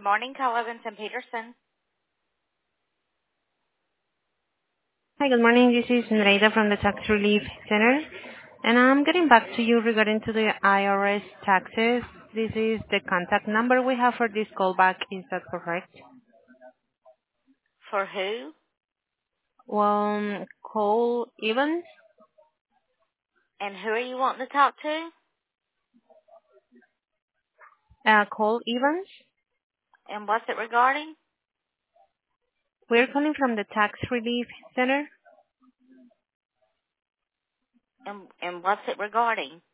Good morning, Cal Evans and Peterson. Hi, good morning. This is Nereida from the Tax Relief Center, and I'm getting back to you regarding to the IRS taxes. This is the contact number we have for this callback. Is that correct? For who? Cole Evans. And who are you wanting to talk to? Cole Evans. And what's it regarding? We're calling from the Tax Relief Center. And what's it regarding?